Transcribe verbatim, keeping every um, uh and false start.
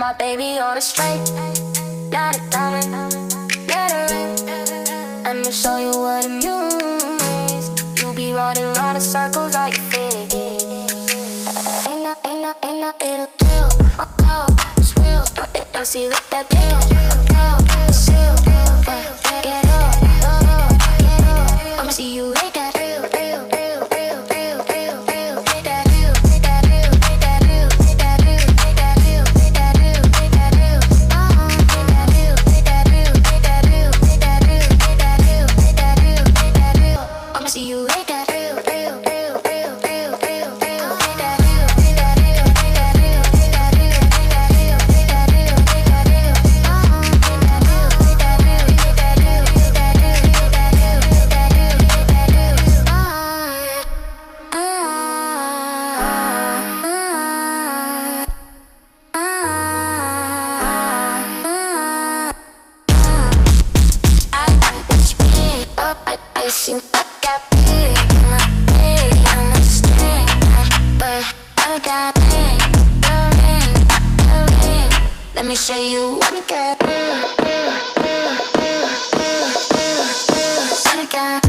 my baby on a straight, not a diamond, let her in. Let me show you what it means. You be running round in circles like you fit. Ain't no, ain't no, ain't no little deal. Oh, oh, it's real. Don't see what that deal. Oh, it's real. Uh, get up, get up. I'ma see you hit that real, real, real, real, real, real, real. Hit that real, hit that real, hit that real, hit that real, hit that real, hit that real, hit that real. Uh-huh, hit that real, hit that real, hit that real, hit that real, hit that real, hit that real, hit that real. I'ma see you hit that real, real, real, real, real, real, real. Hit that real, hit that real, hit that real, hit that real, hit that real, hit that real, hit that real. Uh-huh, hit that real, hit that real, hit that real, hit that real, hit that real, hit that real, hit that real. Uh-huh, uh-huh, uh-huh. I got what you need, but I seem like I got big in my head. I understand, but I got it, the ring, the ring. Let me show you what I got. What I got.